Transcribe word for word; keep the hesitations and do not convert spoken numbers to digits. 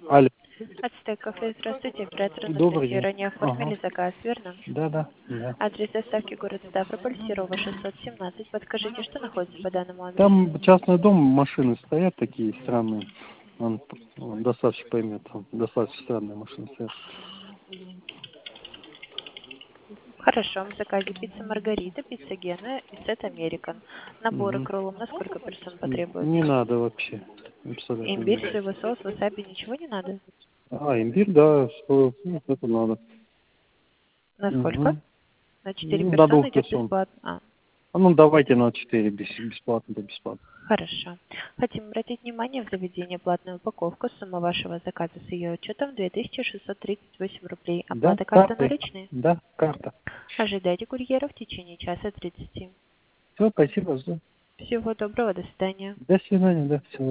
Алло. Ацтек кафе, здравствуйте, оператор Добрый Анастасия. день. Ранее оформили Ага. заказ, верно? Да, да, да. Адрес доставки город Ставрополь, Серова, шестьсот семнадцать. Подскажите, что находится по данному адресу? Там частный дом, машины стоят такие странные. Он, он доставщик поймет, он достаточно странные машины стоят. Хорошо, в заказе пицца Маргарита, пицца Гена и сет Американ. Наборы Угу. к роллам на сколько персон Не потребуются? надо вообще. Абсолютно не Имбирь, надо. соевый соус, васаби, ничего не надо? А, имбирь, да, что, ну, это надо. На сколько? Угу. На четыре Ну, до персоны двух идет персон. бесплатно. А, А ну давайте на четыре, без- бесплатно, да бесплатно. хорошо. Хотим обратить внимание в заведение платную упаковку. Сумма вашего заказа с ее учетом две тысячи шестьсот тридцать восемь рублей. Да, Оплата карты картой? наличные? Да, карта. Ожидайте курьера в течение часа тридцати. Все, спасибо, жду. Всего доброго, до свидания. До свидания, да, всего